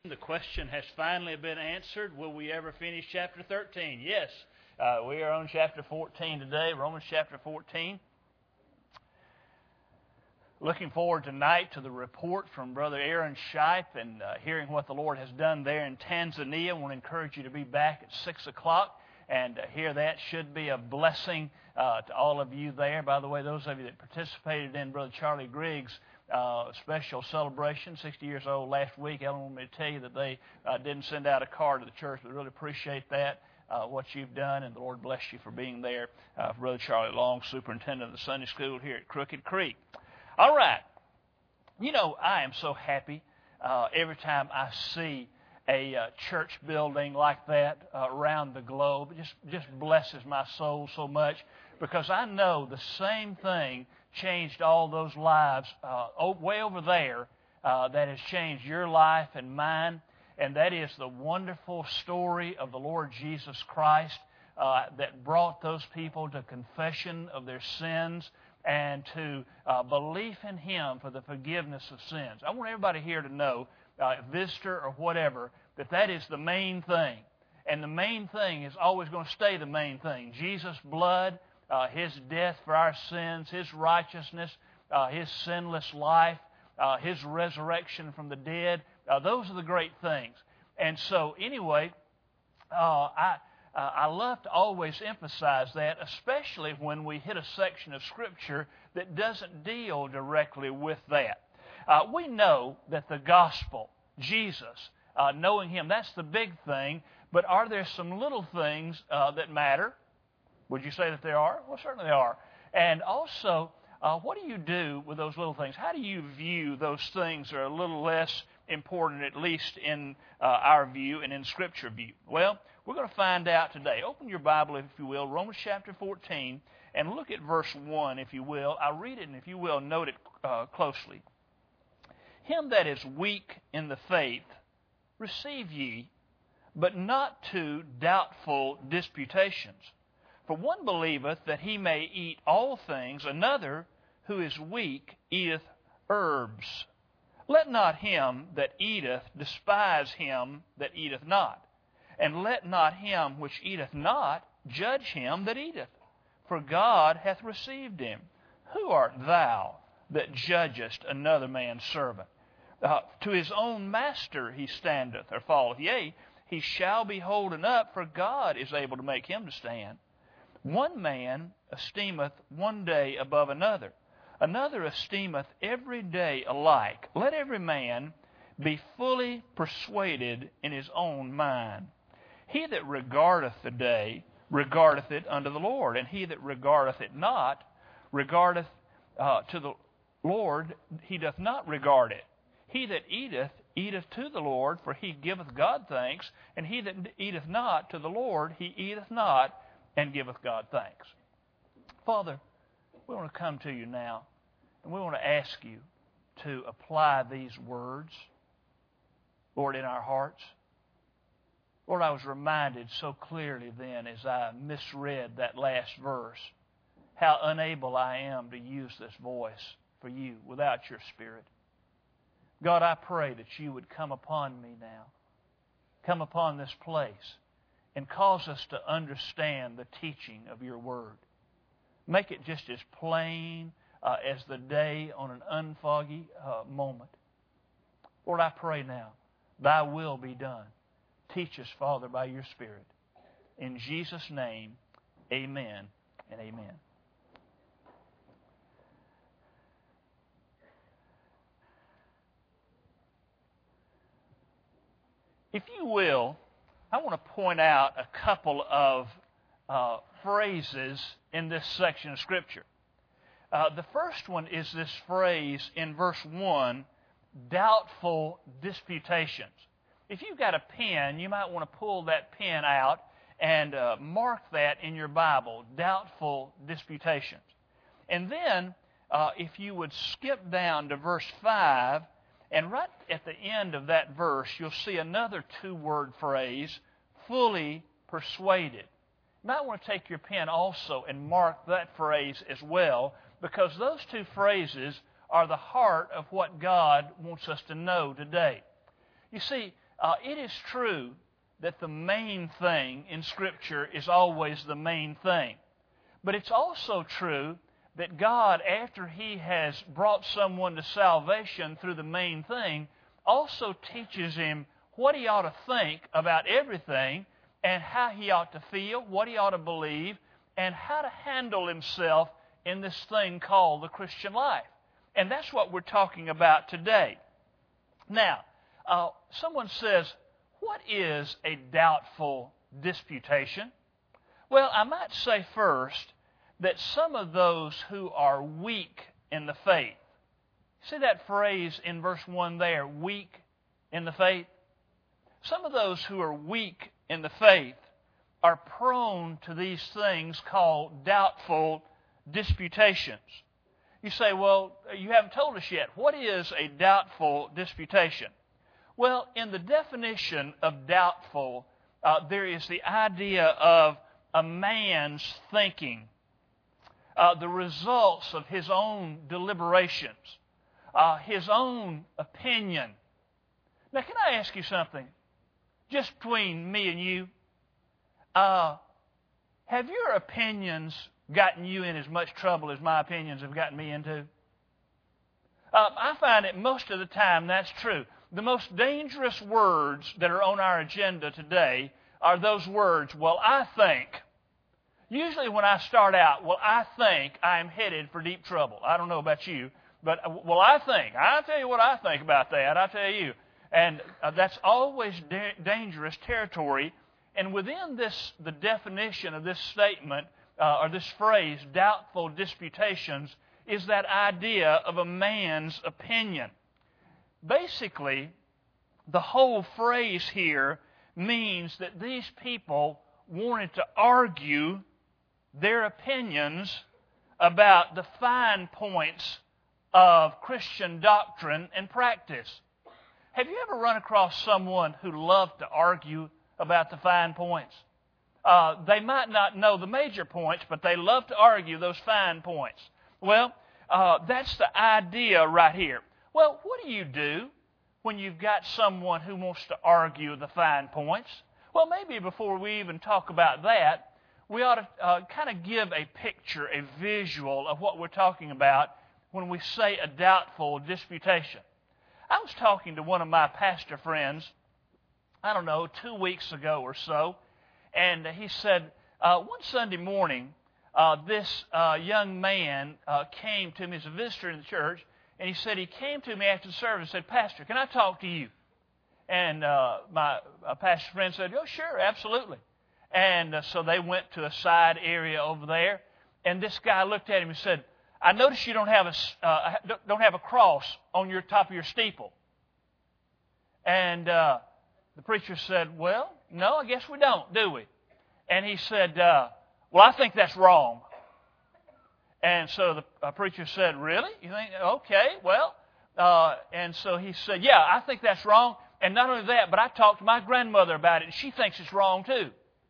The question has finally been answered. Will we ever finish chapter 13? Yes. We are on chapter 14 today, Romans chapter 14. Looking forward tonight to the report from Brother Aaron Shipe and hearing what the Lord has done there in Tanzania. I want to encourage you to be back at 6 o'clock and hear that. Should be a blessing to all of you there. By the way, those of you that participated in Brother Charlie Griggs' special celebration, 60 years old last week, Ellen wanted me to tell you that they didn't send out a card to the church, but really appreciate that, what you've done, and the Lord bless you for being there. For Brother Charlie Long, superintendent of the Sunday school here at Crooked Creek. All right. You know, I am so happy every time I see a church building like that around the globe. It just blesses my soul so much, because I know the same thing changed all those lives way over there that has changed your life and mine, and that is the wonderful story of the Lord Jesus Christ that brought those people to confession of their sins and to belief in Him for the forgiveness of sins. I want everybody here to know, visitor or whatever, that is the main thing. And the main thing is always going to stay the main thing. Jesus' blood, His death for our sins, His righteousness, His sinless life, His resurrection from the dead. Those are the great things. And so anyway, I love to always emphasize that, especially when we hit a section of Scripture that doesn't deal directly with that. We know that the gospel, Jesus, knowing Him, that's the big thing, but are there some little things that matter? Would you say that there are? Well, certainly there are. And also, what do you do with those little things? How do you view those things that are a little less important, at least in our view and in Scripture view? Well, we're going to find out today. Open your Bible, if you will, Romans chapter 14, and look at verse 1, if you will. I'll read it, and if you will, note it closely. Him that is weak in the faith, receive ye, but not to doubtful disputations. For one believeth that he may eat all things, another, who is weak, eateth herbs. Let not him that eateth despise him that eateth not. And let not him which eateth not judge him that eateth, for God hath received him. Who art thou that judgest another man's servant? To his own master he standeth or falleth. Yea, he shall be holden up, for God is able to make him to stand. One man esteemeth one day above another. Another esteemeth every day alike. Let every man be fully persuaded in his own mind. He that regardeth the day regardeth it unto the Lord, and he that regardeth it not regardeth to the Lord, he doth not regard it. He that eateth, eateth to the Lord, for he giveth God thanks, and he that eateth not to the Lord, he eateth not, and giveth God thanks. Father, we want to come to you now, and we want to ask you to apply these words, Lord, in our hearts. Lord, I was reminded so clearly then as I misread that last verse how unable I am to use this voice for you without your Spirit. God, I pray that you would come upon me now, come upon this place, and cause us to understand the teaching of your word. Make it just as plain as the day on an unfoggy moment. Lord, I pray now, thy will be done. Teach us, Father, by your Spirit. In Jesus' name, amen and amen. If you will, I want to point out a couple of phrases in this section of Scripture. The first one is this phrase in verse 1, doubtful disputations. If you've got a pen, you might want to pull that pen out and mark that in your Bible, doubtful disputations. And then, if you would skip down to verse 5, and right at the end of that verse, you'll see another two-word phrase, fully persuaded. You might want to take your pen also and mark that phrase as well, because those two phrases are the heart of what God wants us to know today. You see, it is true that the main thing in Scripture is always the main thing. But it's also true that God, after He has brought someone to salvation through the main thing, also teaches him what he ought to think about everything and how he ought to feel, what he ought to believe, and how to handle himself in this thing called the Christian life. And that's what we're talking about today. Now, someone says, what is a doubtful disputation? Well, I might say first that some of those who are weak in the faith, see that phrase in verse 1 there, weak in the faith? Some of those who are weak in the faith are prone to these things called doubtful disputations. You say, well, you haven't told us yet. What is a doubtful disputation? Well, in the definition of doubtful, there is the idea of a man's thinking, the results of his own deliberations, his own opinion. Now, can I ask you something? Just between me and you, have your opinions gotten you in as much trouble as my opinions have gotten me into? I find that most of the time that's true. The most dangerous words that are on our agenda today are those words, well, I think. Usually when I start out, well, I think I'm headed for deep trouble. I don't know about you, but, well, I think. I'll tell you what I think about that. I'll tell you. And that's always dangerous territory. And within the definition of this statement, or this phrase, doubtful disputations, is that idea of a man's opinion. Basically, the whole phrase here means that these people wanted to argue their opinions about the fine points of Christian doctrine and practice. Have you ever run across someone who loved to argue about the fine points? They might not know the major points, but they love to argue those fine points. Well, that's the idea right here. Well, what do you do when you've got someone who wants to argue the fine points? Well, maybe before we even talk about that, we ought to kind of give a picture, a visual of what we're talking about when we say a doubtful disputation. I was talking to one of my pastor friends, 2 weeks ago or so, and he said, one Sunday morning, this young man came to me as a visitor in the church, and he said he came to me after the service and said, Pastor, can I talk to you? And my pastor friend said, oh, sure, absolutely. And so they went to a side area over there, and this guy looked at him and said, I notice you don't have a cross on your top of your steeple. And the preacher said, well, no, I guess we don't, do we? And he said, well, I think that's wrong. And so the preacher said, really? You think? Okay, well. And so he said, yeah, I think that's wrong. And not only that, but I talked to my grandmother about it, and she thinks it's wrong too.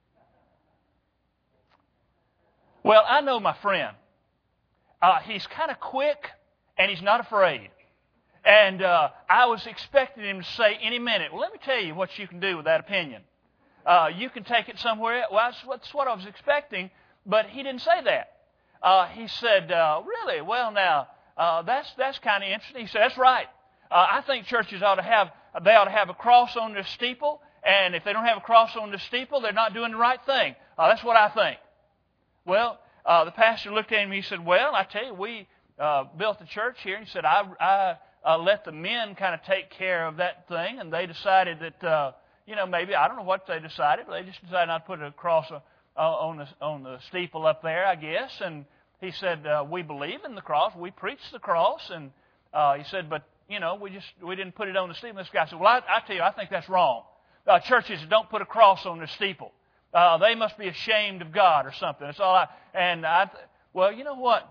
Well, I know my friend. He's kind of quick, and he's not afraid. And I was expecting him to say any minute, well, let me tell you what you can do with that opinion. You can take it somewhere. Well, that's what I was expecting, but he didn't say that. He said, really? Well, now, that's kind of interesting. He said, that's right. I think churches ought to have a cross on their steeple, and if they don't have a cross on the steeple, they're not doing the right thing. That's what I think. Well, the pastor looked at him and he said, well, I tell you, we built the church here. And he said, I let the men kind of take care of that thing, and they decided that, maybe, I don't know what they decided, but they just decided not to put a cross on the steeple up there, I guess. And he said, we believe in the cross. We preach the cross. And he said, but, we didn't put it on the steeple. This guy said, well, I tell you, I think that's wrong. Churches don't put a cross on their steeple. They must be ashamed of God or something. That's all well, you know what?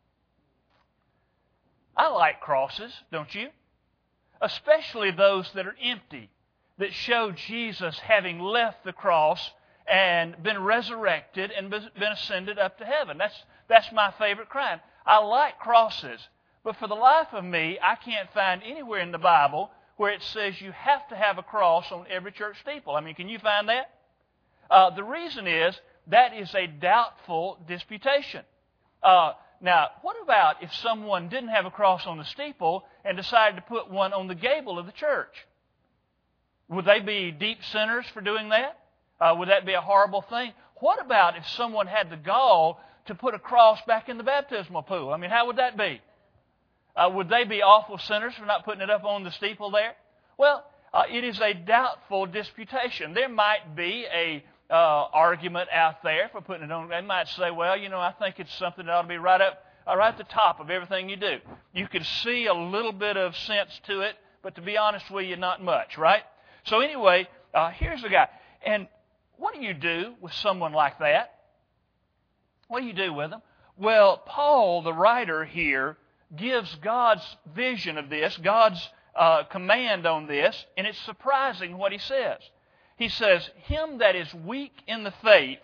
I like crosses, don't you? Especially those that are empty, that show Jesus having left the cross and been resurrected and been ascended up to heaven. That's my favorite kind. I like crosses, but for the life of me, I can't find anywhere in the Bible where it says you have to have a cross on every church steeple. I mean, can you find that? The reason is that is a doubtful disputation. Now, what about if someone didn't have a cross on the steeple and decided to put one on the gable of the church? Would they be deep sinners for doing that? Would that be a horrible thing? What about if someone had the gall to put a cross back in the baptismal pool? I mean, how would that be? Would they be awful sinners for not putting it up on the steeple there? Well, it is a doubtful disputation. There might be a argument out there for putting it on. They might say, well, I think it's something that ought to be right at the top of everything you do. You can see a little bit of sense to it, but to be honest with you, not much, right? So anyway, here's the guy. And what do you do with someone like that? What do you do with them? Well, Paul, the writer here, gives God's vision of this, God's command on this, and it's surprising what he says. He says, him that is weak in the faith,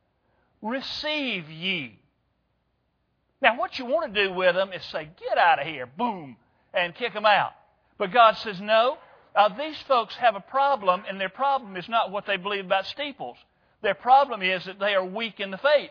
receive ye. Now, what you want to do with them is say, get out of here, boom, and kick them out. But God says, no, these folks have a problem, and their problem is not what they believe about steeples. Their problem is that they are weak in the faith.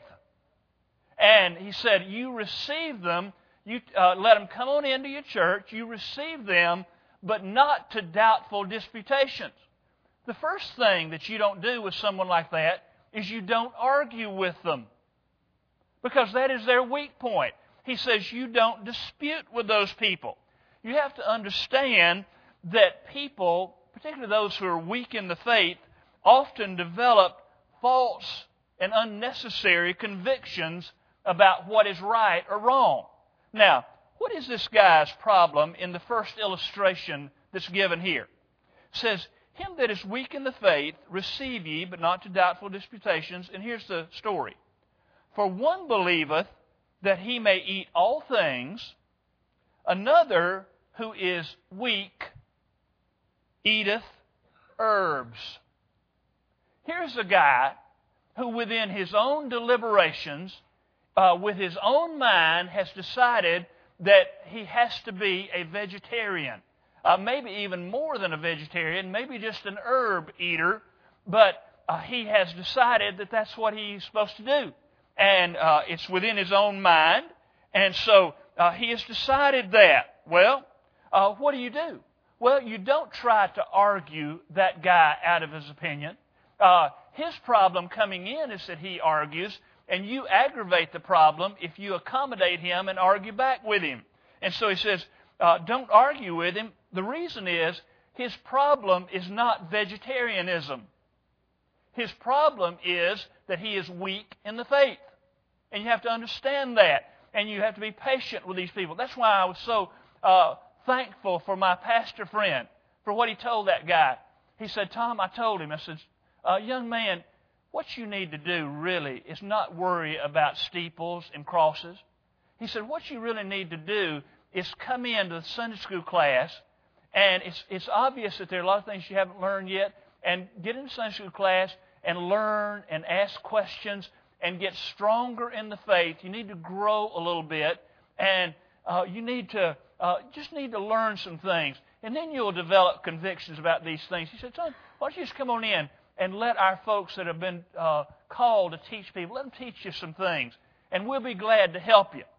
And he said, you receive them, you let them come on into your church, you receive them, but not to doubtful disputations. The first thing that you don't do with someone like that is you don't argue with them, because that is their weak point. He says you don't dispute with those people. You have to understand that people, particularly those who are weak in the faith, often develop false and unnecessary convictions about what is right or wrong. Now, what is this guy's problem in the first illustration that's given here? It says, him that is weak in the faith, receive ye, but not to doubtful disputations. And here's the story. For one believeth that he may eat all things, another who is weak eateth herbs. Here's a guy who within his own deliberations, with his own mind, has decided that he has to be a vegetarian. Maybe even more than a vegetarian, maybe just an herb eater, but he has decided that that's what he's supposed to do. And it's within his own mind, and so he has decided that. Well, what do? Well, you don't try to argue that guy out of his opinion. His problem coming in is that he argues, and you aggravate the problem if you accommodate him and argue back with him. And so he says, don't argue with him. The reason is his problem is not vegetarianism. His problem is that he is weak in the faith. And you have to understand that. And you have to be patient with these people. That's why I was so thankful for my pastor friend, for what he told that guy. He said, Tom, I told him, I said, young man, what you need to do really is not worry about steeples and crosses. He said, what you really need to do is come into the Sunday school class, and it's obvious that there are a lot of things you haven't learned yet, and get into Sunday school class and learn and ask questions and get stronger in the faith. You need to grow a little bit, and you need to just need to learn some things, and then you'll develop convictions about these things. He said, son, why don't you just come on in and let our folks that have been called to teach people, let them teach you some things, and we'll be glad to help you.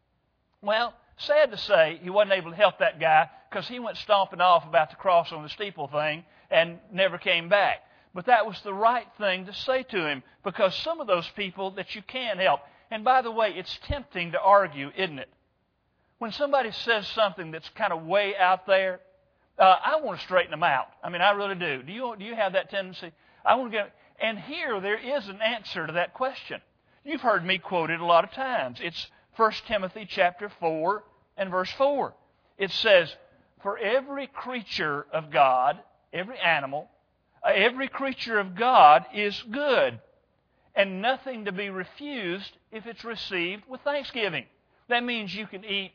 Well, sad to say, he wasn't able to help that guy because he went stomping off about the cross on the steeple thing and never came back. But that was the right thing to say to him, because some of those people that you can help. And by the way, it's tempting to argue, isn't it? When somebody says something that's kind of way out there, I want to straighten them out. I mean, I really do. Do you have that tendency? I want to get. And here there is an answer to that question. You've heard me quote it a lot of times. It's 1 Timothy chapter 4 and verse 4. It says, for every creature of God, every animal, every creature of God is good, and nothing to be refused if it's received with thanksgiving. That means you can eat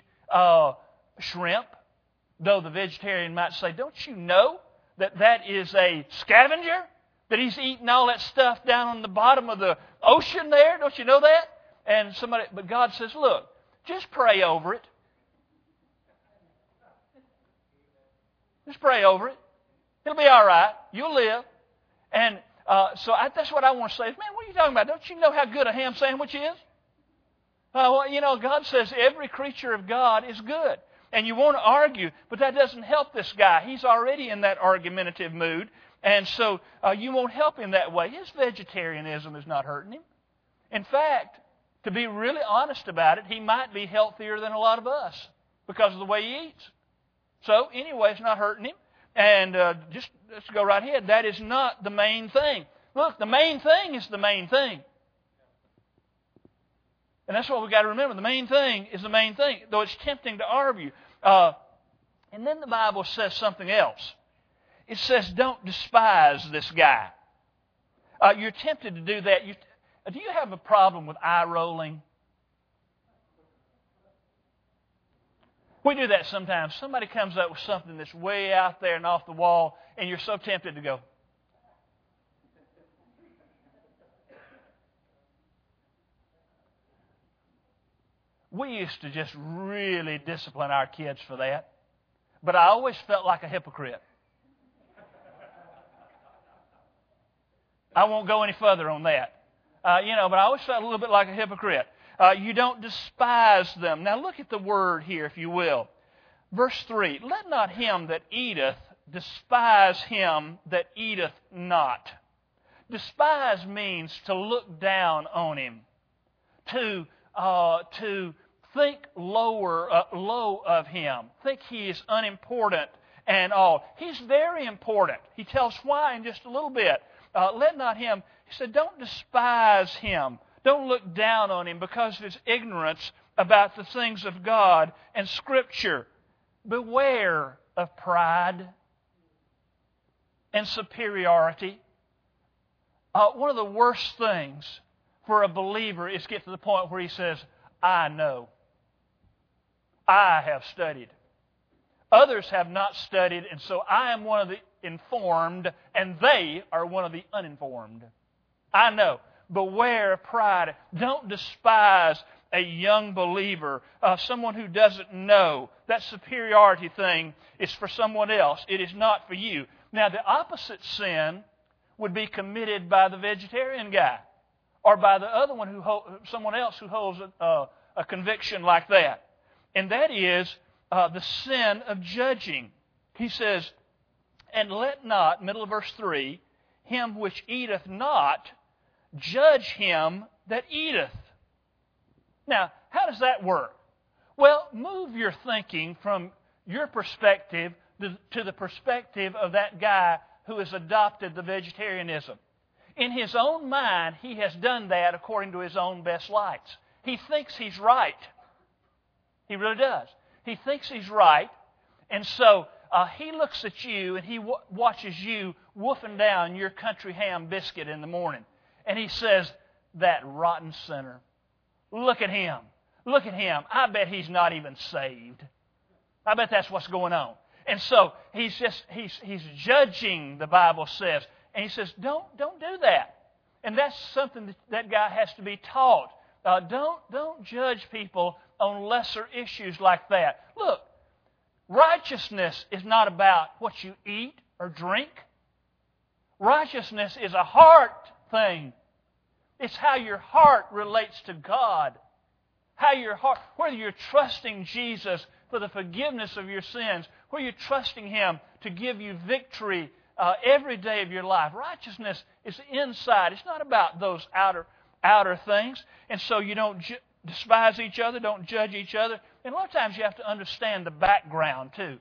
shrimp, though the vegetarian might say, don't you know that that is a scavenger? That he's eating all that stuff down on the bottom of the ocean there? Don't you know that? But God says, look, just pray over it. Just pray over it. It'll be all right. You'll live. And that's what I want to say. Man, what are you talking about? Don't you know how good a ham sandwich is? God says every creature of God is good. And you want to argue, but that doesn't help this guy. He's already in that argumentative mood. And so you won't help him that way. His vegetarianism is not hurting him. In fact, to be really honest about it, he might be healthier than a lot of us because of the way he eats. So anyway, it's not hurting him. And just let's go right ahead. That is not the main thing. Look, the main thing is the main thing. And that's what we've got to remember. The main thing is the main thing, though it's tempting to argue. And then the Bible says something else. It says, don't despise this guy. You're tempted to do that. Do you have a problem with eye rolling? We do that sometimes. Somebody comes up with something that's way out there and off the wall, and you're so tempted to go. We used to just really discipline our kids for that. But I always felt like a hypocrite. I won't go any further on that. But I always felt a little bit like a hypocrite. You don't despise them. Now look at the word here, if you will. Verse 3, let not him that eateth despise him that eateth not. Despise means to look down on him, to think low of him, think he is unimportant and all. He's very important. He tells why in just a little bit. Let not him, he said, don't despise him. Don't look down on him because of his ignorance about the things of God and Scripture. Beware of pride and superiority. One of the worst things for a believer is to get to the point where he says, I know. I have studied. Others have not studied, and so I am one of the informed, and they are one of the uninformed. I know. Beware of pride. Don't despise a young believer, someone who doesn't know. That superiority thing is for someone else. It is not for you. Now, the opposite sin would be committed by the vegetarian guy or by the other one, someone else who holds a conviction like that. And that is the sin of judging. He says, and let not, middle of verse 3, him which eateth not judge him that eateth. Now, how does that work? Well, move your thinking from your perspective to the perspective of that guy who has adopted the vegetarianism. In his own mind, he has done that according to his own best lights. He thinks he's right. He really does. He thinks he's right, and so he looks at you and he watches you wolfing down your country ham biscuit in the morning. And he says, that rotten sinner. Look at him. Look at him. I bet he's not even saved. I bet that's what's going on. And so he's judging, the Bible says. And he says, don't do that. And that's something that guy has to be taught. Don't judge people on lesser issues like that. Look, righteousness is not about what you eat or drink. Righteousness is a heart thing. It's how your heart relates to God. How your heart, whether you're trusting Jesus for the forgiveness of your sins, whether you're trusting Him to give you victory every day of your life. Righteousness is inside. It's not about those outer things. And so you don't despise each other, don't judge each other. And a lot of times you have to understand the background too.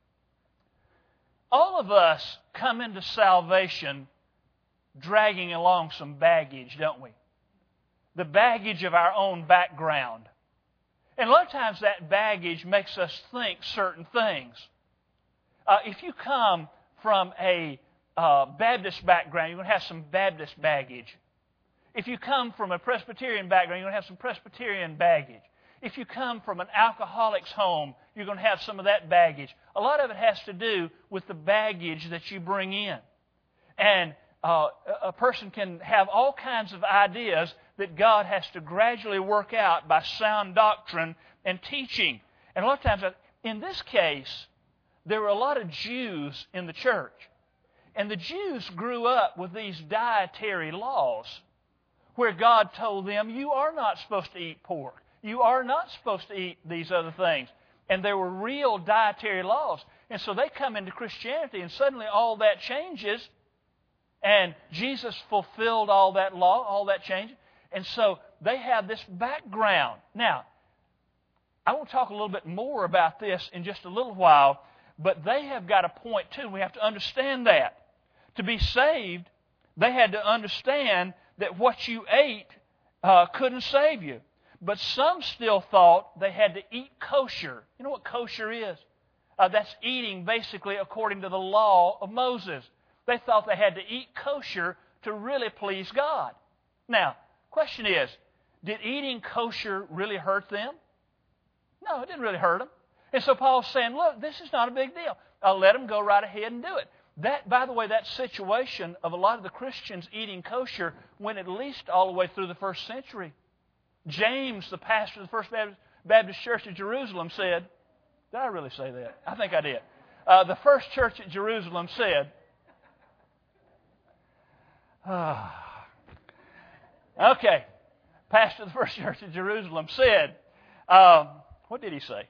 All of us come into salvation dragging along some baggage, don't we? The baggage of our own background. And a lot of times that baggage makes us think certain things. If you come from a Baptist background, you're going to have some Baptist baggage. If you come from a Presbyterian background, you're going to have some Presbyterian baggage. If you come from an alcoholic's home, you're going to have some of that baggage. A lot of it has to do with the baggage that you bring in. And a person can have all kinds of ideas that God has to gradually work out by sound doctrine and teaching. And a lot of times, in this case, there were a lot of Jews in the church. And the Jews grew up with these dietary laws where God told them, you are not supposed to eat pork. You are not supposed to eat these other things. And there were real dietary laws. And so they come into Christianity and suddenly all that changes. And Jesus fulfilled all that law, all that change. And so they have this background. Now, I want to talk a little bit more about this in just a little while. But they have got a point too. We have to understand that. To be saved, they had to understand that what you ate couldn't save you. But some still thought they had to eat kosher. You know what kosher is? That's eating basically according to the law of Moses. They thought they had to eat kosher to really please God. Now, question is, did eating kosher really hurt them? No, it didn't really hurt them. And so Paul's saying, look, this is not a big deal. Let them go right ahead and do it. That, by the way, that situation of a lot of the Christians eating kosher went at least all the way through the first century. James, the pastor of the First Baptist Church of Jerusalem said, did I really say that? I think I did. The first church at Jerusalem said, okay, pastor of the first church at Jerusalem said, what did he say?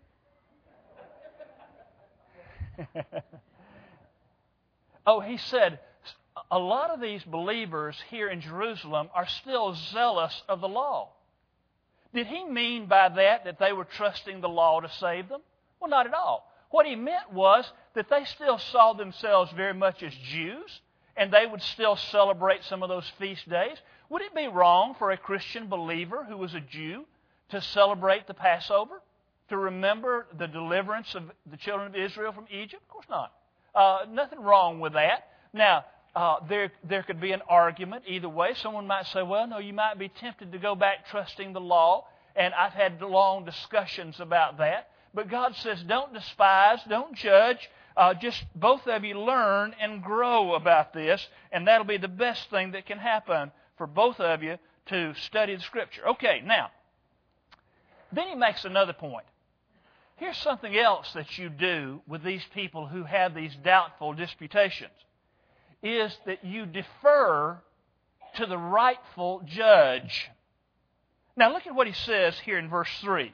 He said, a lot of these believers here in Jerusalem are still zealous of the law. Did he mean by that they were trusting the law to save them? Well, not at all. What he meant was that they still saw themselves very much as Jews, and they would still celebrate some of those feast days. Would it be wrong for a Christian believer who was a Jew to celebrate the Passover? To remember the deliverance of the children of Israel from Egypt? Of course not. Nothing wrong with that. Now, there could be an argument either way. Someone might say, well, no, you might be tempted to go back trusting the law. And I've had long discussions about that. But God says, don't despise, don't judge. Just both of you learn and grow about this. And that'll be the best thing that can happen for both of you to study the Scripture. Okay, now, then he makes another point. Here's something else that you do with these people who have these doubtful disputations, is that you defer to the rightful judge. Now look at what he says here in verse 4.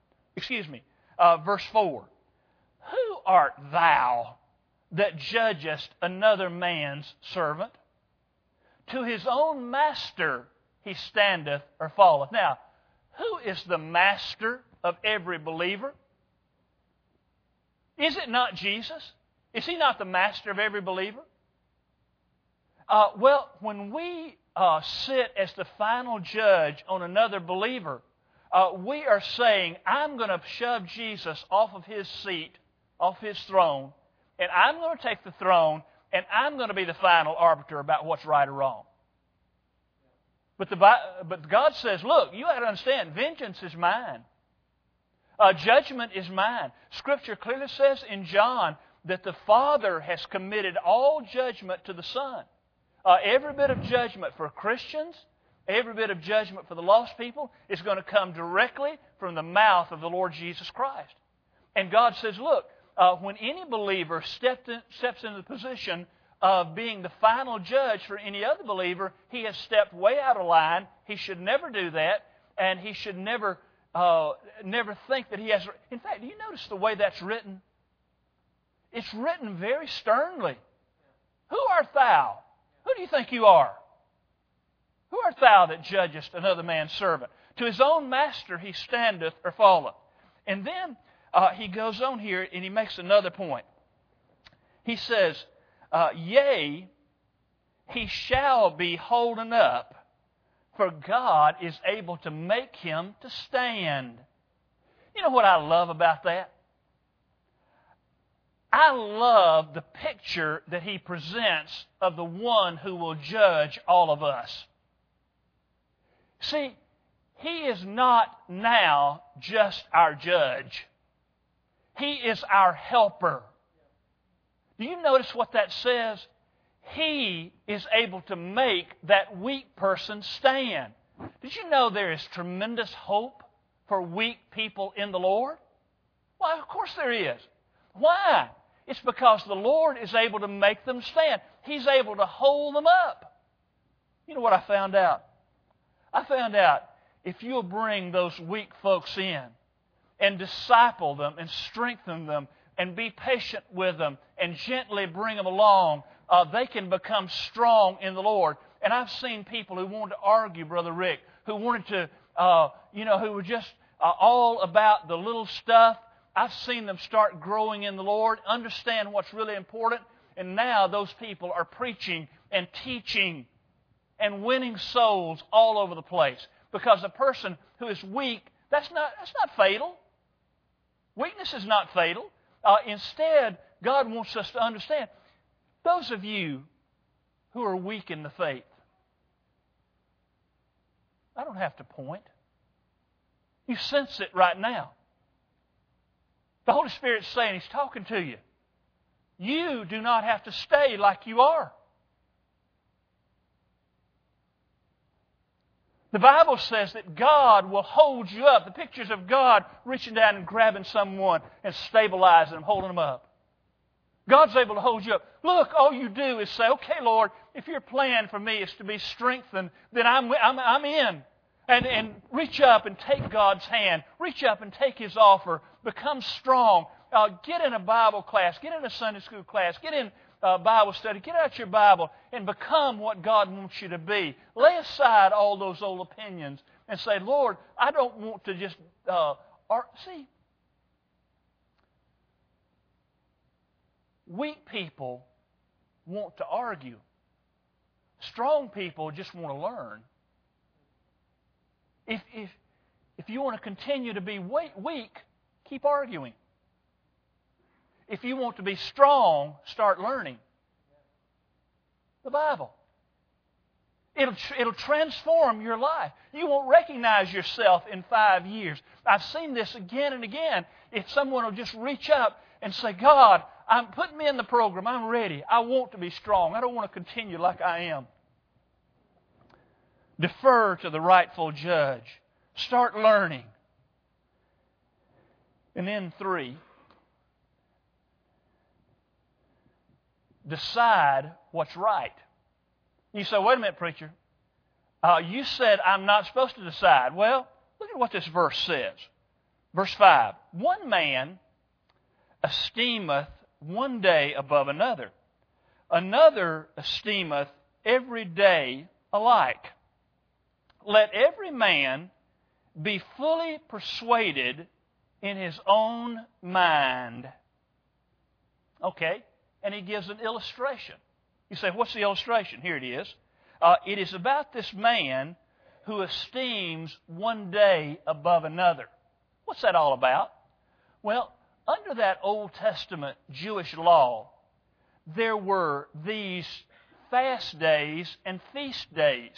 Who art thou that judgest another man's servant? To his own master he standeth or falleth. Now, who is the master of every believer? Is it not Jesus? Is he not the master of every believer? When we sit as the final judge on another believer, we are saying, I'm going to shove Jesus off of his seat, off his throne, and I'm going to take the throne, and I'm going to be the final arbiter about what's right or wrong. But God says, look, you have to understand, vengeance is mine. Judgment is mine. Scripture clearly says in John that the Father has committed all judgment to the Son. Every bit of judgment for Christians, every bit of judgment for the lost people is going to come directly from the mouth of the Lord Jesus Christ. And God says, look, when any believer steps into the position of being the final judge for any other believer, he has stepped way out of line. He should never do that, and he should never think that he has... In fact, do you notice the way that's written? It's written very sternly. Who art thou? Who do you think you are? Who art thou that judgest another man's servant? To his own master he standeth or falleth. And then he goes on here and he makes another point. He says, yea, he shall be holden up, for God is able to make him to stand. You know what I love about that? I love the picture that he presents of the one who will judge all of us. See, he is not now just our judge. He is our helper. Do you notice what that says? He is able to make that weak person stand. Did you know there is tremendous hope for weak people in the Lord? Why, of course there is. Why? It's because the Lord is able to make them stand. He's able to hold them up. You know what I found out? I found out if you'll bring those weak folks in and disciple them and strengthen them and be patient with them and gently bring them along, they can become strong in the Lord. And I've seen people who wanted to argue, Brother Rick, who wanted to, who were just all about the little stuff. I've seen them start growing in the Lord, understand what's really important, and now those people are preaching and teaching and winning souls all over the place. Because a person who is weak, that's not fatal. Weakness is not fatal. Instead, God wants us to understand, those of you who are weak in the faith, I don't have to point. You sense it right now. The Holy Spirit's saying, He's talking to you. You do not have to stay like you are. The Bible says that God will hold you up. The pictures of God reaching down and grabbing someone and stabilizing them, holding them up. God's able to hold you up. Look, all you do is say, okay, Lord, if your plan for me is to be strengthened, then I'm in. And reach up and take God's hand. Reach up and take His offer. Become strong. Get in a Bible class. Get in a Sunday school class. Get in Bible study. Get out your Bible and become what God wants you to be. Lay aside all those old opinions and say, Lord, I don't want to just... See, weak people want to argue. Strong people just want to learn. If you want to continue to be weak, keep arguing. If you want to be strong, start learning the Bible. It'll transform your life. You won't recognize yourself in 5 years. I've seen this again and again. If someone will just reach up and say, God, put me in the program. I'm ready. I want to be strong. I don't want to continue like I am. Defer to the rightful judge. Start learning. And then 3, decide what's right. You say, wait a minute, preacher. You said I'm not supposed to decide. Well, look at what this verse says. Verse 5. One man esteemeth one day above another. Another esteemeth every day alike. Let every man be fully persuaded in his own mind. Okay, and he gives an illustration. You say, what's the illustration? Here it is. It is about this man who esteems one day above another. What's that all about? Well, under that Old Testament Jewish law, there were these fast days and feast days.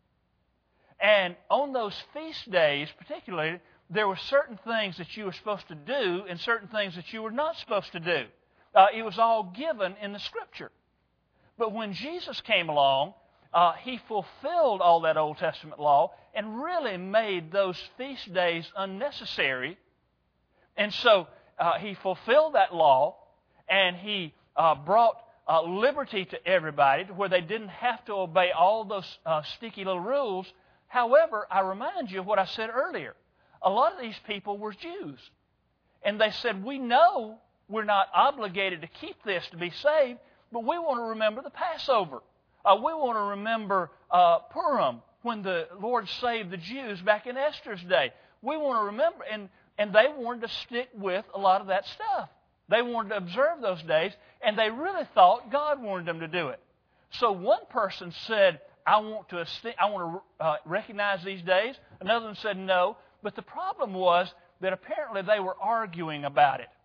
And on those feast days, particularly, there were certain things that you were supposed to do and certain things that you were not supposed to do. It was all given in the Scripture. But when Jesus came along, He fulfilled all that Old Testament law and really made those feast days unnecessary. And so He fulfilled that law and He brought liberty to everybody to where they didn't have to obey all those sticky little rules. However, I remind you of what I said earlier. A lot of these people were Jews. And they said, we know we're not obligated to keep this to be saved, but we want to remember the Passover. We want to remember Purim, when the Lord saved the Jews back in Esther's day. We want to remember, and they wanted to stick with a lot of that stuff. They wanted to observe those days, and they really thought God wanted them to do it. So one person said, I want to recognize these days. Another one said no. But the problem was that apparently they were arguing about it.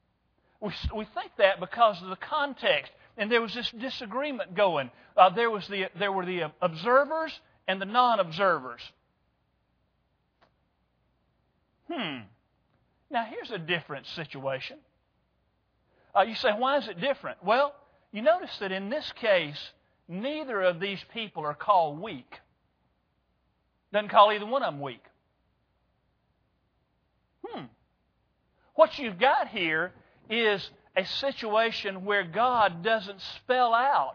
We think that because of the context. And there was this disagreement going. There were the observers and the non-observers. Now here's a different situation. You say, why is it different? Well, you notice that in this case, neither of these people are called weak. Doesn't call either one of them weak. What you've got here is a situation where God doesn't spell out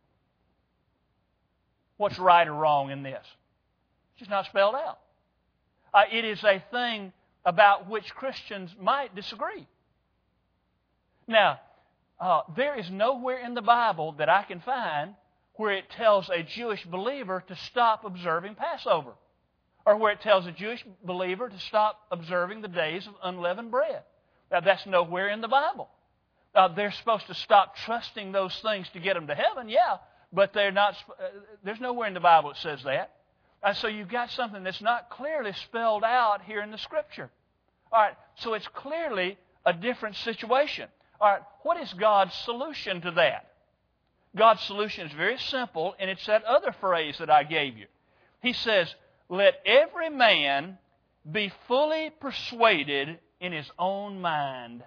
what's right or wrong in this. It's just not spelled out. It is a thing about which Christians might disagree. Now, there is nowhere in the Bible that I can find where it tells a Jewish believer to stop observing Passover, or where it tells a Jewish believer to stop observing the days of unleavened bread. Now, that's nowhere in the Bible. They're supposed to stop trusting those things to get them to heaven, yeah, but they're not. There's nowhere in the Bible that says that. And so you've got something that's not clearly spelled out here in the Scripture. All right, so it's clearly a different situation. All right, what is God's solution to that? God's solution is very simple, and it's that other phrase that I gave you. He says, "Let every man be fully persuaded in his own mind."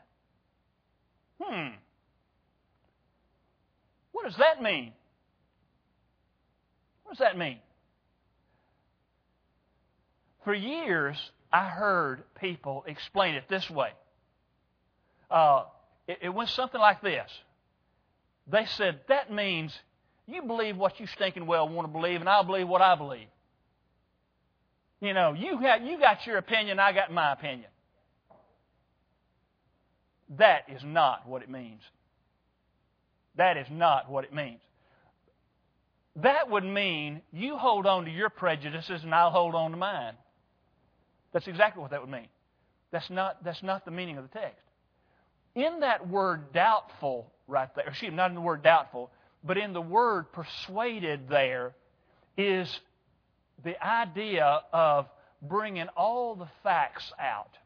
What does that mean? What does that mean? For years, I heard people explain it this way. It went something like this. They said, that means you believe what you stinking well want to believe, and I'll believe what I believe. You know, you got your opinion, I got my opinion. That is not what it means. That is not what it means. That would mean you hold on to your prejudices and I'll hold on to mine. That's exactly what that would mean. That's not the meaning of the text. In that word doubtful right there, excuse me, not in the word doubtful, but in the word persuaded there is the idea of bringing all the facts out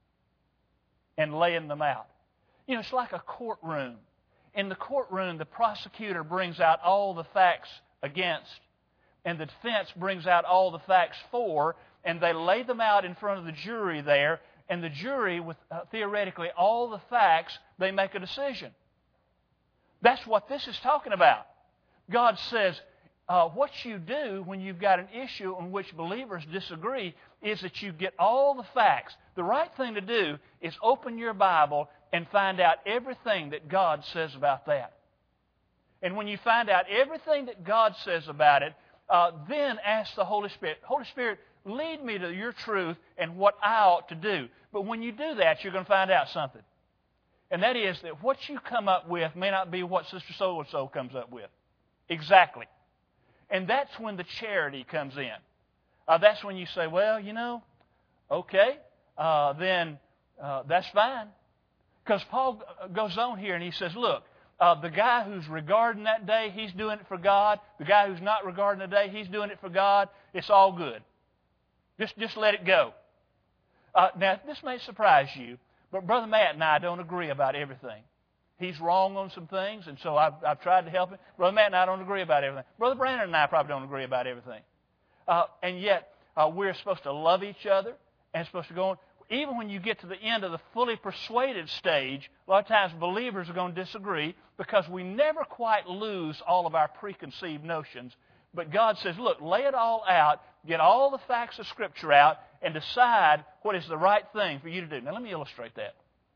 and laying them out. You know, it's like a courtroom. In the courtroom, the prosecutor brings out all the facts against, and the defense brings out all the facts for, and they lay them out in front of the jury there, and the jury, with theoretically all the facts, they make a decision. That's what this is talking about. God says, what you do when you've got an issue on which believers disagree is that you get all the facts. The right thing to do is open your Bible and find out everything that God says about that. And when you find out everything that God says about it, then ask the Holy Spirit, Holy Spirit, lead me to your truth and what I ought to do. But when you do that, you're going to find out something. And that is that what you come up with may not be what Sister So-and-so comes up with. Exactly. And that's when the charity comes in. That's when you say, well, you know, okay, then that's fine. Because Paul goes on here and he says, look, the guy who's regarding that day, he's doing it for God. The guy who's not regarding the day, he's doing it for God. It's all good. Just let it go. Now, this may surprise you, but Brother Matt and I don't agree about everything. He's wrong on some things, and so I've tried to help him. Brother Matt and I don't agree about everything. Brother Brandon and I probably don't agree about everything. And yet, we're supposed to love each other and supposed to go on. Even when you get to the end of the fully persuaded stage, a lot of times believers are going to disagree because we never quite lose all of our preconceived notions. But God says, look, lay it all out, get all the facts of Scripture out, and decide what is the right thing for you to do. Now, let me illustrate that.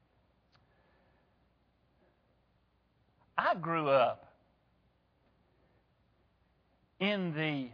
I grew up in the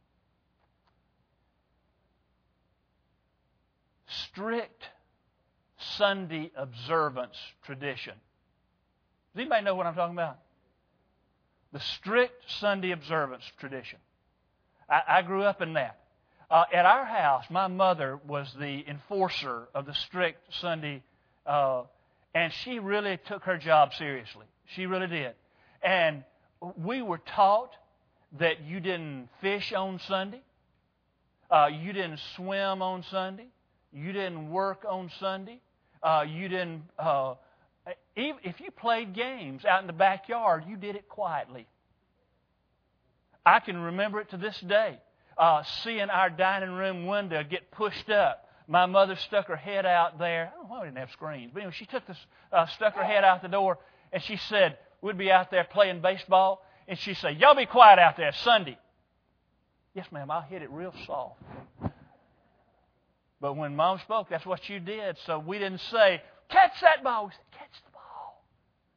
strict Sunday observance tradition. Does anybody know what I'm talking about? The strict Sunday observance tradition. I grew up in that. At our house, my mother was the enforcer of the strict Sunday, and she really took her job seriously. She really did. And we were taught that you didn't fish on Sunday, you didn't swim on Sunday, you didn't work on Sunday, you didn't... Even if you played games out in the backyard, you did it quietly. I can remember it to this day. Seeing our dining room window get pushed up. My mother stuck her head out there. I don't know why we didn't have screens. But anyway, she stuck her head out the door, and she said, we'd be out there playing baseball, and she'd say, y'all be quiet out there, it's Sunday. Yes, ma'am, I'll hit it real soft. But when Mom spoke, that's what you did. So we didn't say, catch that ball. We said, catch the ball.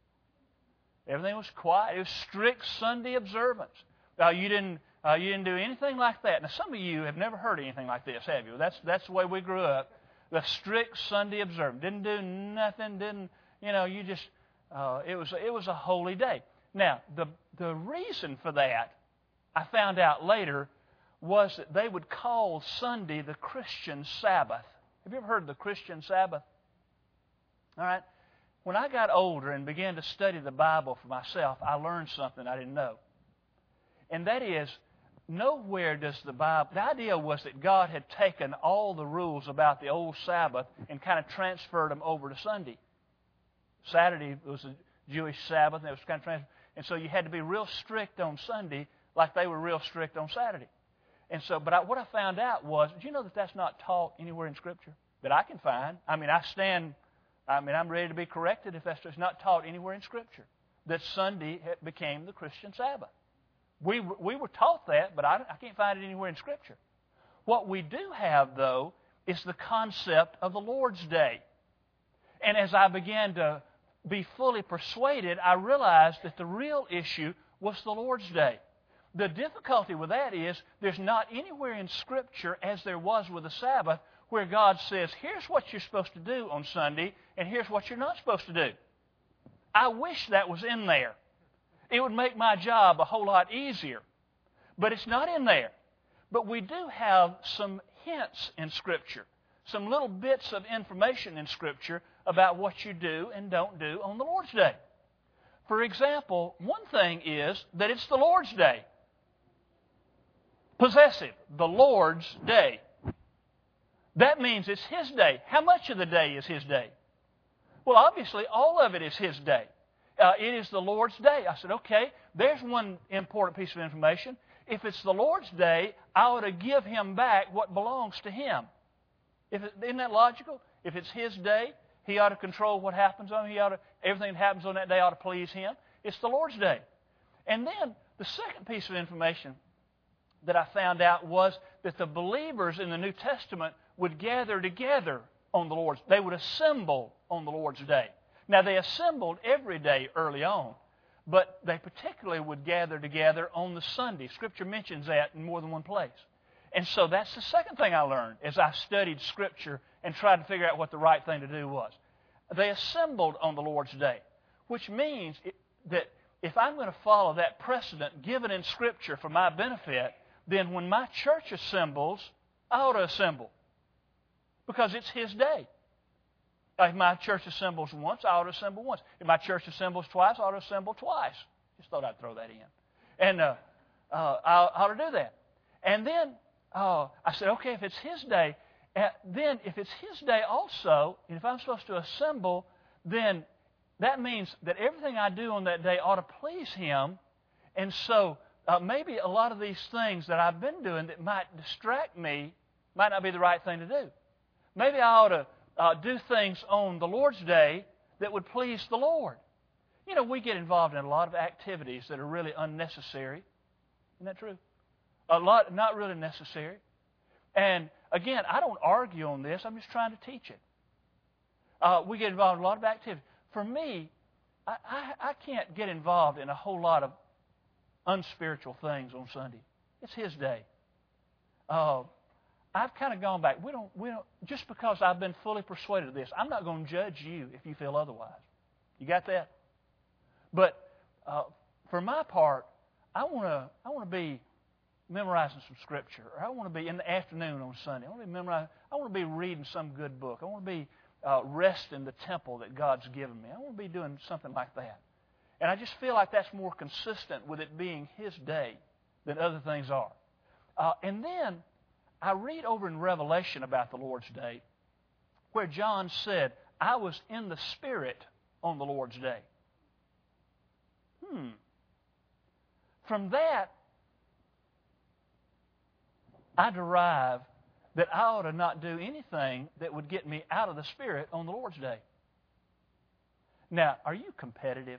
Everything was quiet. It was strict Sunday observance. You didn't do anything like that. Now, some of you have never heard anything like this, have you? That's the way we grew up. The strict Sunday observance. Didn't do nothing. You just it was a holy day. Now, the reason for that, I found out later, was that they would call Sunday the Christian Sabbath. Have you ever heard of the Christian Sabbath? All right. When I got older and began to study the Bible for myself, I learned something I didn't know. And that is, nowhere does the idea was that God had taken all the rules about the old Sabbath and kind of transferred them over to Sunday. Saturday was a Jewish Sabbath, and it was kind of transferred. And so you had to be real strict on Sunday like they were real strict on Saturday. And so, what I found out was, did you know that that's not taught anywhere in Scripture that I can find? I'm ready to be corrected if that's just not taught anywhere in Scripture, that Sunday became the Christian Sabbath. We were taught that, but I can't find it anywhere in Scripture. What we do have, though, is the concept of the Lord's Day. And as I began to be fully persuaded, I realized that the real issue was the Lord's Day. The difficulty with that is there's not anywhere in Scripture, as there was with the Sabbath, where God says, here's what you're supposed to do on Sunday, and here's what you're not supposed to do. I wish that was in there. It would make my job a whole lot easier. But it's not in there. But we do have some hints in Scripture, some little bits of information in Scripture about what you do and don't do on the Lord's Day. For example, one thing is that it's the Lord's Day. Possessive, the Lord's Day. That means it's His day. How much of the day is His day? Well, obviously, all of it is His day. It is the Lord's day. I said, okay, there's one important piece of information. If it's the Lord's day, I ought to give Him back what belongs to Him. Isn't that logical? If it's His day, He ought to control what happens on it. Everything that happens on that day ought to please Him. It's the Lord's day. And then the second piece of information that I found out was that the believers in the New Testament would gather together on the Lord's Day. They would assemble on the Lord's Day. Now, they assembled every day early on, but they particularly would gather together on the Sunday. Scripture mentions that in more than one place. And so that's the second thing I learned as I studied Scripture and tried to figure out what the right thing to do was. They assembled on the Lord's Day, which means that if I'm going to follow that precedent given in Scripture for my benefit, then when my church assembles, I ought to assemble because it's His day. If my church assembles once, I ought to assemble once. If my church assembles twice, I ought to assemble twice. Just thought I'd throw that in. And I ought to do that. And then I said, okay, if it's His day, then if it's His day also, and if I'm supposed to assemble, then that means that everything I do on that day ought to please Him. And so maybe a lot of these things that I've been doing that might distract me might not be the right thing to do. Maybe I ought to do things on the Lord's Day that would please the Lord. You know, we get involved in a lot of activities that are really unnecessary. Isn't that true? A lot not really necessary. And again, I don't argue on this. I'm just trying to teach it. We get involved in a lot of activities. For me, I can't get involved in a whole lot of unspiritual things on Sunday. It's His day. I've kind of gone back. We don't. Just because I've been fully persuaded of this, I'm not going to judge you if you feel otherwise. You got that? But for my part, I want to be memorizing some Scripture, or I want to be in the afternoon on Sunday. I want to be memorizing. I want to be reading some good book. I want to be resting the temple that God's given me. I want to be doing something like that. And I just feel like that's more consistent with it being His day than other things are. And then I read over in Revelation about the Lord's Day where John said, I was in the Spirit on the Lord's Day. From that, I derive that I ought to not do anything that would get me out of the Spirit on the Lord's Day. Now, are you competitive?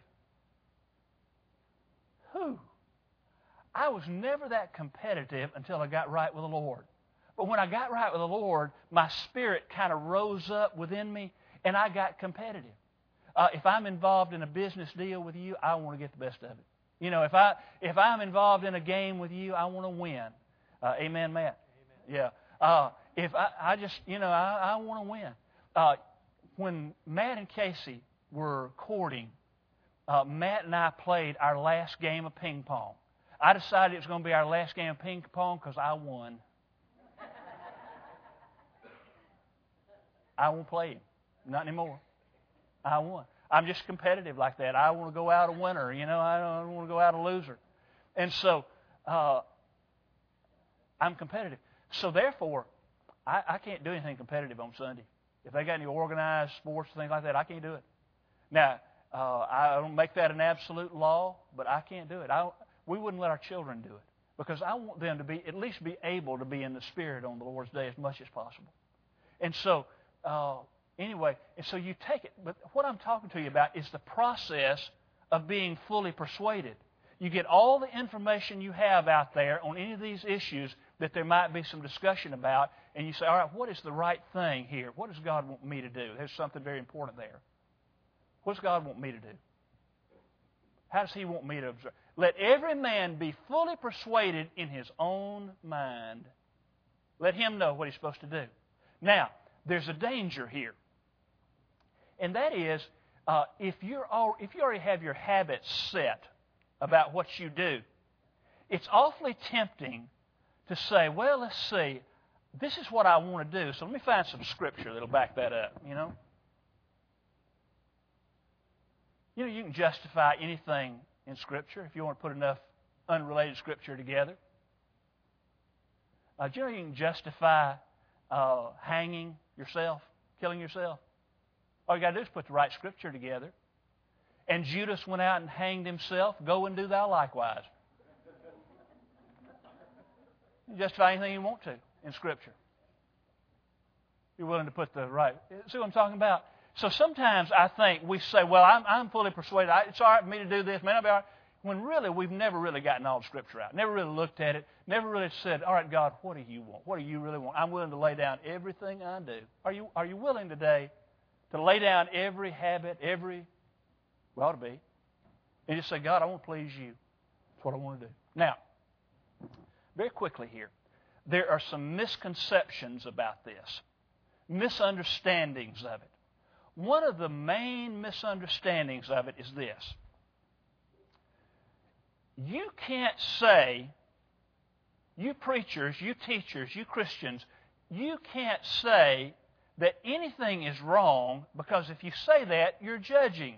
I was never that competitive until I got right with the Lord. But when I got right with the Lord, my spirit kind of rose up within me, and I got competitive. If I'm involved in a business deal with you, I want to get the best of it. You know, if I'm involved in a game with you, I want to win. Amen, Matt? Amen. Yeah. If I just, you know, I want to win. When Matt and Casey were courting, Matt and I played our last game of ping pong. I decided it was going to be our last game of ping pong because I won. I won't play him. Not anymore. I won. I'm just competitive like that. I want to go out a winner. You know, I don't want to go out a loser. And so I'm competitive. So therefore, I can't do anything competitive on Sunday. If they got any organized sports, things like that, I can't do it. Now, I don't make that an absolute law, but I can't do it. We wouldn't let our children do it because I want them to be at least be able to be in the Spirit on the Lord's Day as much as possible. And so, anyway, and so you take it. But what I'm talking to you about is the process of being fully persuaded. You get all the information you have out there on any of these issues that there might be some discussion about, and you say, all right, what is the right thing here? What does God want me to do? There's something very important there. What does God want me to do? How does He want me to observe? Let every man be fully persuaded in his own mind. Let him know what he's supposed to do. Now, there's a danger here. And that is, if you already have your habits set about what you do, it's awfully tempting to say, well, let's see, this is what I want to do, so let me find some Scripture that'll back that up, you know. You know, you can justify anything in Scripture if you want to put enough unrelated Scripture together. You know, you can justify hanging yourself, killing yourself. All you got to do is put the right Scripture together. And Judas went out and hanged himself. Go and do thou likewise. You justify anything you want to in Scripture. You're willing to put the right. See what I'm talking about? So sometimes I think we say, well, I'm fully persuaded. It's all right for me to do this. May not be all right. When really we've never really gotten all the Scripture out. Never really looked at it. Never really said, all right, God, what do you want? What do you really want? I'm willing to lay down everything I do. Are you willing today to lay down every habit, well, to be, and just say, God, I want to please you. That's what I want to do. Now, very quickly here, there are some misconceptions about this, misunderstandings of it. One of the main misunderstandings of it is this. You can't say, you preachers, you teachers, you Christians, you can't say that anything is wrong because if you say that, you're judging.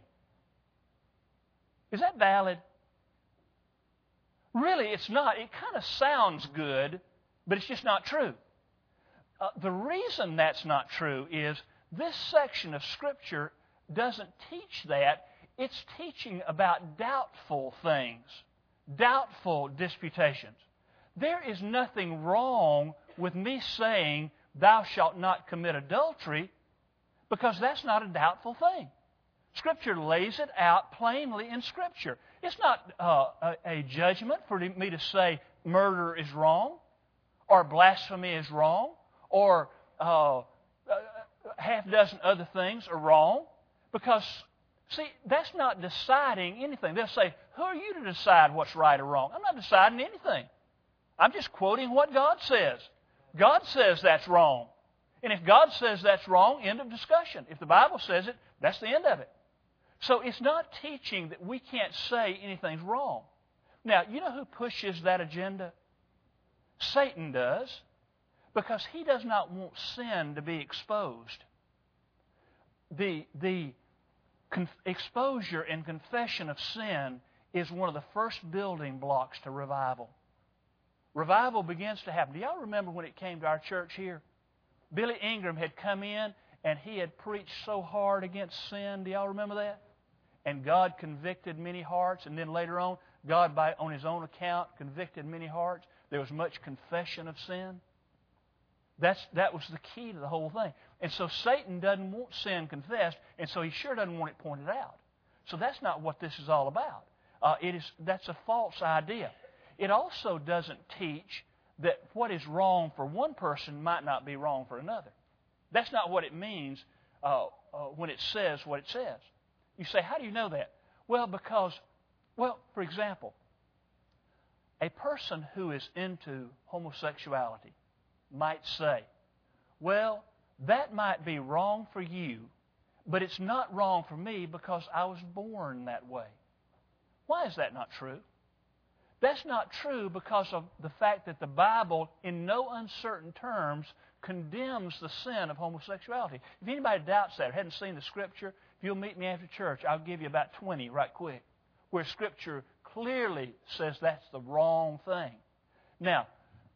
Is that valid? Really, it's not. It kind of sounds good, but it's just not true. The reason that's not true is this section of Scripture doesn't teach that. It's teaching about doubtful things, doubtful disputations. There is nothing wrong with me saying, thou shalt not commit adultery, because that's not a doubtful thing. Scripture lays it out plainly in Scripture. It's not a judgment for me to say murder is wrong, or blasphemy is wrong, or half a dozen other things are wrong. Because, see, that's not deciding anything. They'll say, who are you to decide what's right or wrong? I'm not deciding anything. I'm just quoting what God says. God says that's wrong. And if God says that's wrong, end of discussion. If the Bible says it, that's the end of it. So it's not teaching that we can't say anything's wrong. Now, you know who pushes that agenda? Satan does, because he does not want sin to be exposed. The exposure and confession of sin is one of the first building blocks to revival. Revival begins to happen. Do y'all remember when it came to our church here? Billy Ingram had come in and he had preached so hard against sin. Do y'all remember that? And God convicted many hearts. And then later on, God, on His own account, convicted many hearts. There was much confession of sin. That was the key to the whole thing. And so Satan doesn't want sin confessed, and so he sure doesn't want it pointed out. So that's not what this is all about. That's a false idea. It also doesn't teach that what is wrong for one person might not be wrong for another. That's not what it means when it says what it says. You say, how do you know that? Well, for example, a person who is into homosexuality might say, well, that might be wrong for you, but it's not wrong for me because I was born that way. Why is that not true? That's not true because of the fact that the Bible, in no uncertain terms, condemns the sin of homosexuality. If anybody doubts that or hadn't seen the Scripture, if you'll meet me after church, I'll give you about 20 right quick, where Scripture clearly says that's the wrong thing. Now,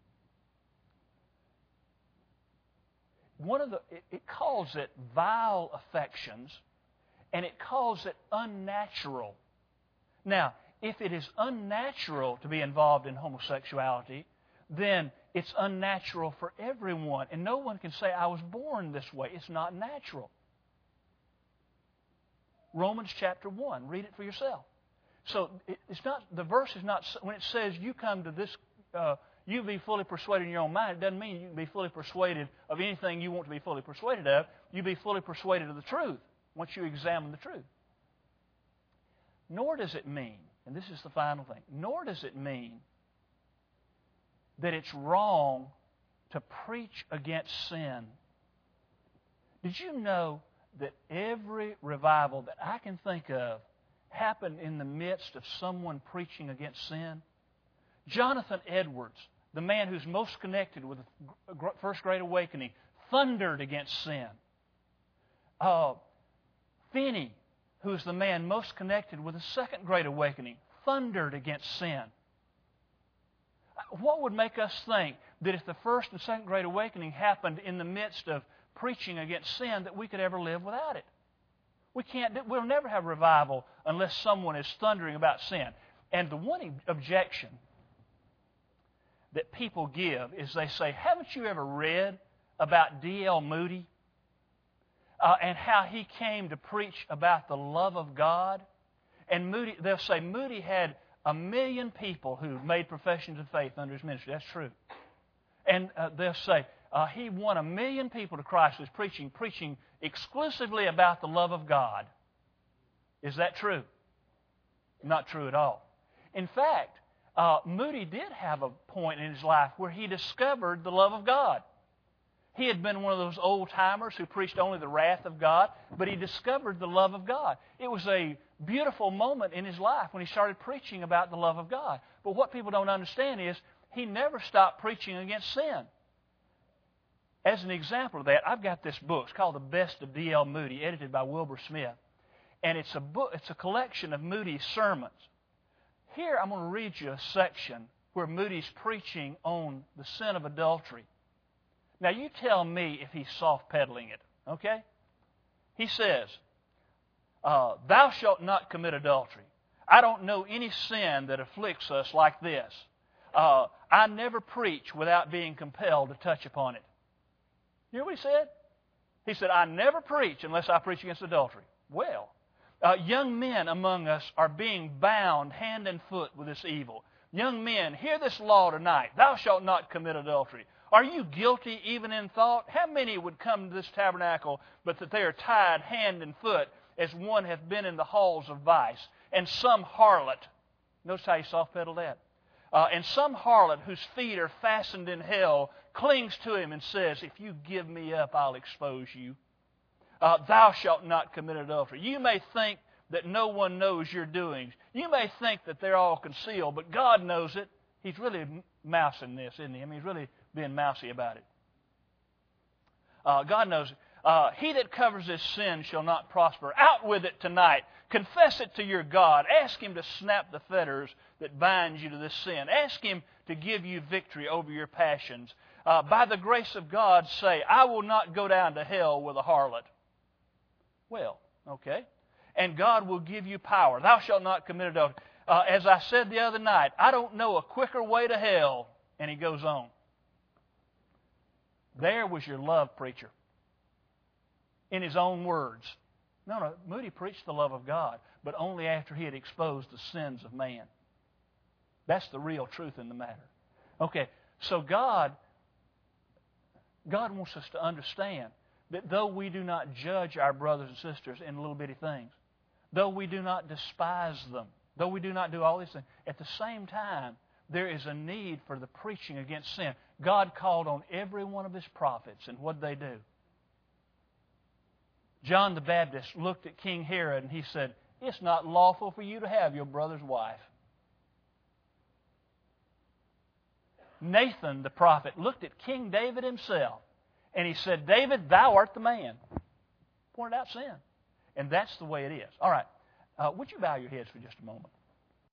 it calls it vile affections, and it calls it unnatural. Now, if it is unnatural to be involved in homosexuality, then it's unnatural for everyone. And no one can say, I was born this way. It's not natural. Romans chapter 1. Read it for yourself. So it's not, the verse is not, when it says you come to this, you be fully persuaded in your own mind, it doesn't mean you can be fully persuaded of anything you want to be fully persuaded of. You be fully persuaded of the truth once you examine the truth. Nor does it mean, and this is the final thing, nor does it mean that it's wrong to preach against sin. Did you know that every revival that I can think of happened in the midst of someone preaching against sin? Jonathan Edwards, the man who's most connected with the First Great Awakening, thundered against sin. Finney, who's the man most connected with the Second Great Awakening, thundered against sin. What would make us think that if the First and Second Great Awakening happened in the midst of preaching against sin, that we could ever live without it? We'll never have revival unless someone is thundering about sin. And the one objection that people give is they say, haven't you ever read about D.L. Moody and how he came to preach about the love of God? And they'll say Moody had 1 million people who made professions of faith under his ministry. That's true. And they'll say he won 1 million people to Christ with preaching exclusively about the love of God. Is that true? Not true at all. In fact, Moody did have a point in his life where he discovered the love of God. He had been one of those old-timers who preached only the wrath of God, but he discovered the love of God. It was a beautiful moment in his life when he started preaching about the love of God. But what people don't understand is he never stopped preaching against sin. As an example of that, I've got this book. It's called The Best of D.L. Moody, edited by Wilbur Smith. And it's a collection of Moody's sermons. Here I'm going to read you a section where Moody's preaching on the sin of adultery. Now you tell me if he's soft-pedaling it, okay? He says, thou shalt not commit adultery. I don't know any sin that afflicts us like this. I never preach without being compelled to touch upon it. You know what he said? He said, I never preach unless I preach against adultery. Well, young men among us are being bound hand and foot with this evil. Young men, hear this law tonight. Thou shalt not commit adultery. Are you guilty even in thought? How many would come to this tabernacle, but that they are tied hand and foot, as one hath been in the halls of vice? And some harlot, notice how he soft-pedaled that, and some harlot whose feet are fastened in hell clings to him and says, if you give me up, I'll expose you. Thou shalt not commit adultery. You may think that no one knows your doings. You may think that they're all concealed, but God knows it. He's really mousing this, isn't he? I mean, he's really being mousy about it. God knows it. He that covers his sin shall not prosper. Out with it tonight. Confess it to your God. Ask Him to snap the fetters that bind you to this sin. Ask Him to give you victory over your passions. By the grace of God, say, I will not go down to hell with a harlot. Well, okay. And God will give you power. Thou shalt not commit adultery. As I said the other night, I don't know a quicker way to hell. And he goes on. There was your love preacher. In his own words. No, Moody preached the love of God, but only after he had exposed the sins of man. That's the real truth in the matter. Okay, so God wants us to understand that though we do not judge our brothers and sisters in little bitty things, though we do not despise them, though we do not do all these things, at the same time, there is a need for the preaching against sin. God called on every one of His prophets, and what did they do? John the Baptist looked at King Herod and he said, "It's not lawful for you to have your brother's wife." Nathan the prophet looked at King David himself and he said, "David, thou art the man." Pointed out sin. And that's the way it is. All right. Would you bow your heads for just a moment?